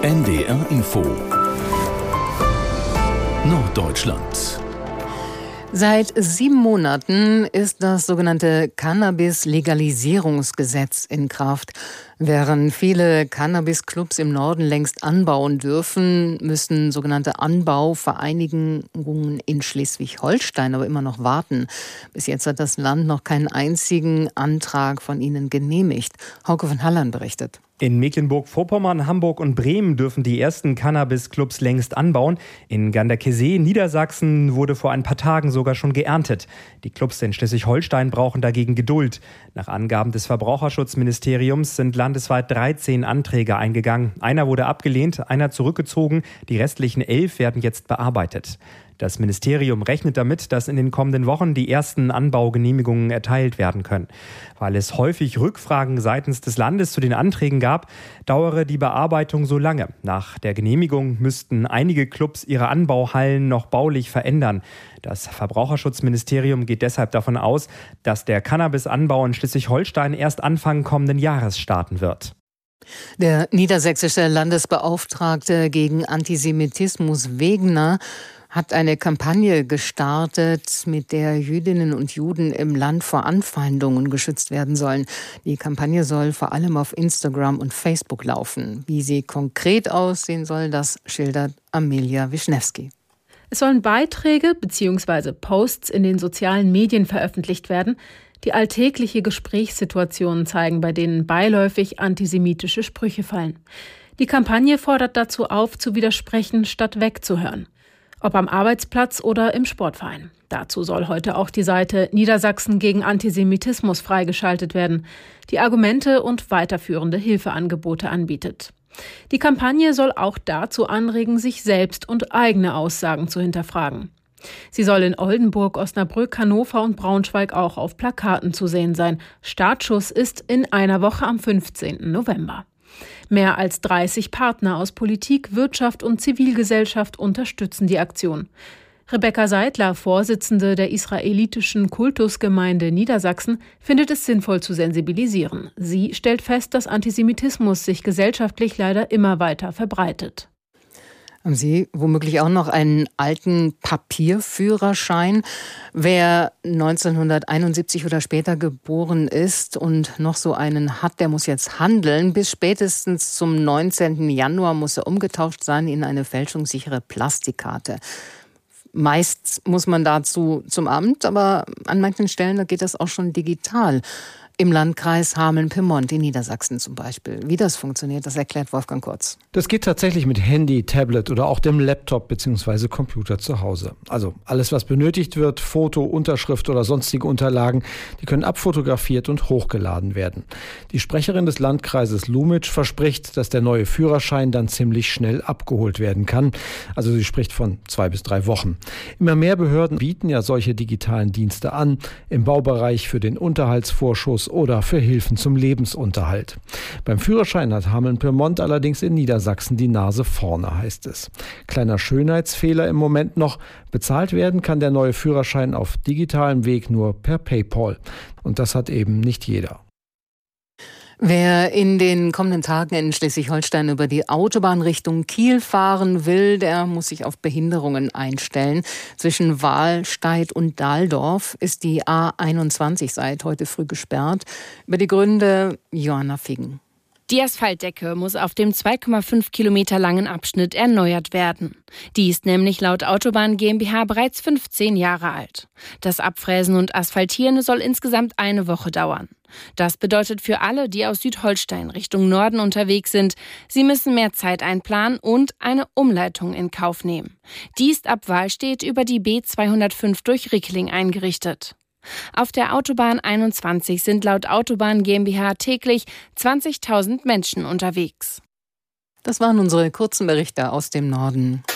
NDR Info Norddeutschland. Seit 7 Monaten ist das sogenannte Cannabis-Legalisierungsgesetz in Kraft. Während viele Cannabis-Clubs im Norden längst anbauen dürfen, müssen sogenannte Anbauvereinigungen in Schleswig-Holstein aber immer noch warten. Bis jetzt hat das Land noch keinen einzigen Antrag von ihnen genehmigt. Hauke von Halland berichtet. In Mecklenburg-Vorpommern, Hamburg und Bremen dürfen die ersten Cannabis-Clubs längst anbauen. In Ganderkesee, Niedersachsen, wurde vor ein paar Tagen sogar schon geerntet. Die Clubs in Schleswig-Holstein brauchen dagegen Geduld. Nach Angaben des Verbraucherschutzministeriums sind landesweit 13 Anträge eingegangen. Einer wurde abgelehnt, einer zurückgezogen. Die restlichen 11 werden jetzt bearbeitet. Das Ministerium rechnet damit, dass in den kommenden Wochen die ersten Anbaugenehmigungen erteilt werden können. Weil es häufig Rückfragen seitens des Landes zu den Anträgen gab, dauere die Bearbeitung so lange. Nach der Genehmigung müssten einige Clubs ihre Anbauhallen noch baulich verändern. Das Verbraucherschutzministerium geht deshalb davon aus, dass der Cannabis-Anbau in Schleswig-Holstein erst Anfang kommenden Jahres starten wird. Der niedersächsische Landesbeauftragte gegen Antisemitismus Wegner hat eine Kampagne gestartet, mit der Jüdinnen und Juden im Land vor Anfeindungen geschützt werden sollen. Die Kampagne soll vor allem auf Instagram und Facebook laufen. Wie sie konkret aussehen soll, das schildert Amelia Wischnewski. Es sollen Beiträge bzw. Posts in den sozialen Medien veröffentlicht werden, die alltägliche Gesprächssituationen zeigen, bei denen beiläufig antisemitische Sprüche fallen. Die Kampagne fordert dazu auf, zu widersprechen, statt wegzuhören. Ob am Arbeitsplatz oder im Sportverein. Dazu soll heute auch die Seite Niedersachsen gegen Antisemitismus freigeschaltet werden, die Argumente und weiterführende Hilfeangebote anbietet. Die Kampagne soll auch dazu anregen, sich selbst und eigene Aussagen zu hinterfragen. Sie soll in Oldenburg, Osnabrück, Hannover und Braunschweig auch auf Plakaten zu sehen sein. Startschuss ist in einer Woche am 15. November. Mehr als 30 Partner aus Politik, Wirtschaft und Zivilgesellschaft unterstützen die Aktion. Rebecca Seidler, Vorsitzende der israelitischen Kultusgemeinde Niedersachsen, findet es sinnvoll zu sensibilisieren. Sie stellt fest, dass Antisemitismus sich gesellschaftlich leider immer weiter verbreitet. Haben Sie womöglich auch noch einen alten Papierführerschein? Wer 1971 oder später geboren ist und noch so einen hat, der muss jetzt handeln. Bis spätestens zum 19. Januar muss er umgetauscht sein in eine fälschungssichere Plastikkarte. Meist muss man dazu zum Amt, aber an manchen Stellen da geht das auch schon digital. Im Landkreis Hameln-Pyrmont in Niedersachsen zum Beispiel. Wie das funktioniert, das erklärt Wolfgang Kurz. Das geht tatsächlich mit Handy, Tablet oder auch dem Laptop bzw. Computer zu Hause. Also alles, was benötigt wird, Foto, Unterschrift oder sonstige Unterlagen, die können abfotografiert und hochgeladen werden. Die Sprecherin des Landkreises Lumitsch verspricht, dass der neue Führerschein dann ziemlich schnell abgeholt werden kann. Also sie spricht von 2 bis 3 Wochen. Immer mehr Behörden bieten ja solche digitalen Dienste an, im Baubereich für den Unterhaltsvorschuss oder für Hilfen zum Lebensunterhalt. Beim Führerschein hat Hameln-Pyrmont allerdings in Niedersachsen die Nase vorne, heißt es. Kleiner Schönheitsfehler im Moment noch. Bezahlt werden kann der neue Führerschein auf digitalem Weg nur per PayPal. Und das hat eben nicht jeder. Wer in den kommenden Tagen in Schleswig-Holstein über die Autobahn Richtung Kiel fahren will, der muss sich auf Behinderungen einstellen. Zwischen Wahlsteid und Dahldorf ist die A21 seit heute früh gesperrt. Über die Gründe Johanna Figgen. Die Asphaltdecke muss auf dem 2,5 Kilometer langen Abschnitt erneuert werden. Die ist nämlich laut Autobahn GmbH bereits 15 Jahre alt. Das Abfräsen und Asphaltieren soll insgesamt eine Woche dauern. Das bedeutet für alle, die aus Südholstein Richtung Norden unterwegs sind, sie müssen mehr Zeit einplanen und eine Umleitung in Kauf nehmen. Die ist ab Wahlstedt über die B205 durch Rickling eingerichtet. Auf der Autobahn 21 sind laut Autobahn GmbH täglich 20.000 Menschen unterwegs. Das waren unsere kurzen Berichte aus dem Norden.